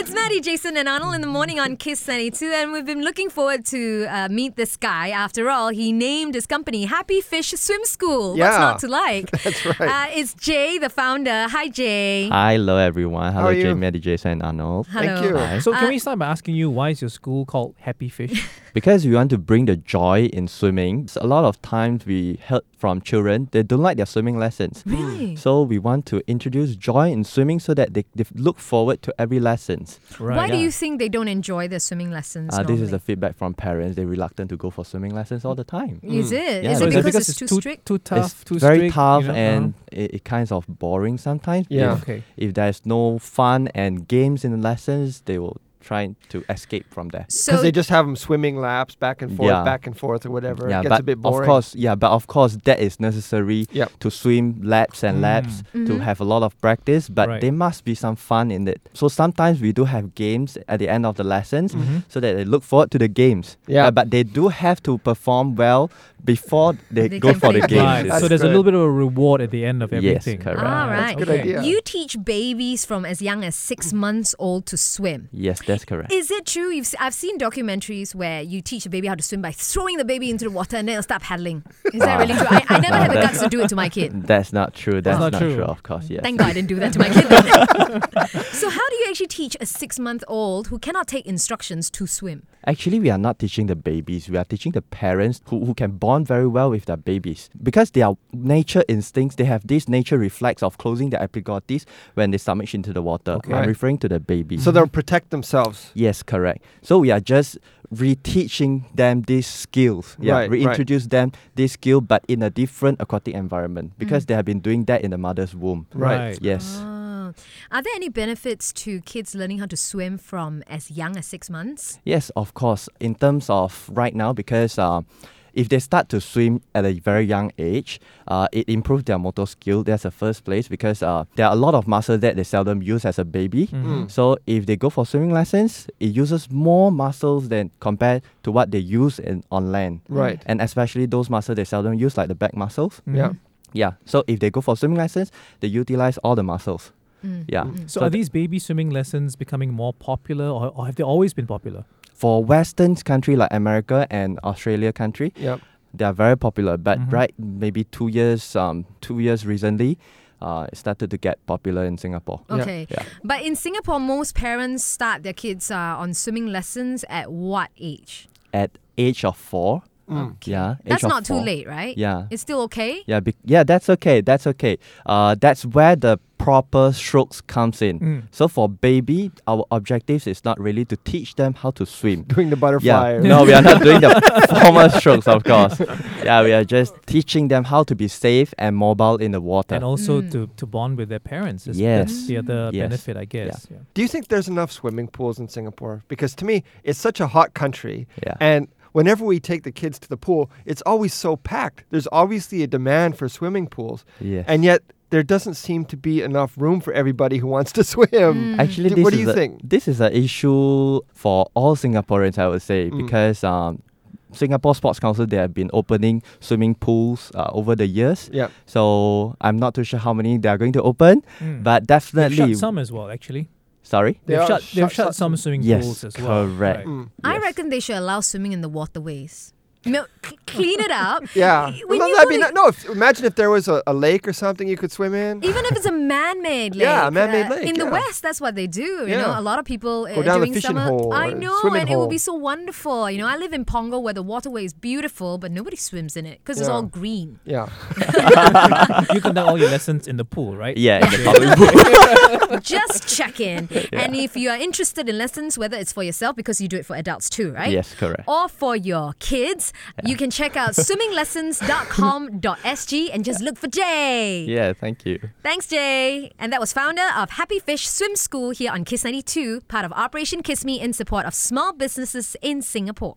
It's Maddie, Jason and Arnold in the morning on Kiss 92, and we've been looking forward to meet this guy. After all, he named his company Happy Fish Swim School. Yeah. What's not to like? That's right. It's Jay, the founder. Hi, Jay. Hello, everyone. How Hello, are you? Jay, Maddie, Jason, and Arnold. Hello. Thank you. Hi. So can we start by asking you, why is your school called Happy Fish? Because we want to bring the joy in swimming. So a lot of times we heard from children, they don't like their swimming lessons. Really? So we want to introduce joy in swimming so that they look forward to every lessons. Right. Why do you think they don't enjoy their swimming lessons? This is normally? the feedback from parents. They're reluctant to go for swimming lessons all the time. Is it? Yeah, Is so it is it because it's too strict? too tough, It's too very strict, tough you know? and it kinds of boring sometimes. Yeah. Okay. If there's no fun and games in the lessons, they will try to escape from there. Because So they just have them swimming laps back and forth or whatever. Yeah, it gets but a bit boring. of course, that is necessary Yep. to swim laps and laps to have a lot of practice. But Right. there must be some fun in it. So sometimes we do have games at the end of the lessons, so that they look forward to the games. Yeah. But they do have to perform well before they They go can for the play games. Right. That's So there's a good. little bit of a reward at the end of Yes, everything. correct. All right. That's a good idea. You teach babies from as young as 6 months old to swim. Yes, that's correct. Is it true? I've seen documentaries where you teach a baby how to swim by throwing the baby into the water and then they'll start paddling. Is that really true? I never had the guts to do it to my kid. That's not true. That's not not true. true. Of course, yes. Thank God I didn't do that to my kid. Then. So how do you actually teach a 6-month-old who cannot take instructions to swim? Actually, we are not teaching the babies. We are teaching the parents who can bond very well with their babies. Because their nature instincts, they have this nature reflex of closing their epiglottis when they submerge into the water. Okay. I'm Right. referring to the babies. So they'll protect themselves. Yes, correct. So we are just reteaching them these skills. Yeah, Right, reintroduce them this skill, but in a different aquatic environment because they have been doing that in the mother's womb. Right. Yes. Are there any benefits to kids learning how to swim from as young as 6 months? Yes, of course. In terms of right now, because if they start to swim at a very young age, it improves their motor skill. That's the first place because there are a lot of muscles that they seldom use as a baby. So if they go for swimming lessons, it uses more muscles than compared to what they use on land. Right. And especially those muscles they seldom use, like the back muscles. Yeah. Yeah. So if they go for swimming lessons, they utilize all the muscles. Yeah. So are these baby swimming lessons becoming more popular or have they always been popular? For Western country like America and Australia country, Yep. they are very popular. But maybe 2 years recently, it started to get popular in Singapore. Okay. Yeah. But in Singapore, most parents start their kids on swimming lessons at what age? At age of 4. Yeah. That's age of not too 4. late, right? Yeah. It's still okay? Yeah, that's okay. That's okay. That's where the proper strokes comes in. So for baby, our objective is not really to teach them how to swim. Doing the butterfly. No, we are not doing the formal strokes, of course. Yeah, we are just teaching them how to be safe and mobile in the water. And also to bond with their parents. Yes. That's the other Yes. benefit, I guess. Yeah. Do you think there's enough swimming pools in Singapore? Because to me, it's such a hot country. Yeah. And whenever we take the kids to the pool, it's always so packed. There's obviously a demand for swimming pools. Yes. And yet, there doesn't seem to be enough room for everybody who wants to swim. Actually, What do is you a- think? This is an issue for all Singaporeans, I would say, because Singapore Sports Council, they have been opening swimming pools over the years. Yeah. So I'm not too sure how many they are going to open, but They've definitely. shut some as well, actually. Sorry? They They've are shut shut some swimming Yes, pools as well. correct. Right. I Yes. reckon they should allow swimming in the waterways. Clean it up. Yeah. When Well, you that'd go be to- no, imagine if there was a lake or something you could swim in. Even if it's a man-made lake. Yeah, a man-made lake, In the yeah. West, that's what they do. You Yeah. know, a lot of people Go down the during fishing summer. hole I or know, swimming and it would hole. be so wonderful. You know, I live in Pongo where the waterway is beautiful, but nobody swims in it because it's Yeah. all green. Yeah. You conduct all your lessons in the pool, right? Yeah, in the public pool. Just check in. And if you are interested in lessons, whether it's for yourself, because you do it for adults too, right? Yes, correct. Or for your kids, you can check out swimminglessons.com.sg and just look for Jay. Yeah, thank you. Thanks, Jay. And that was founder of Happy Fish Swim School here on Kiss 92, part of Operation Kiss Me in support of small businesses in Singapore.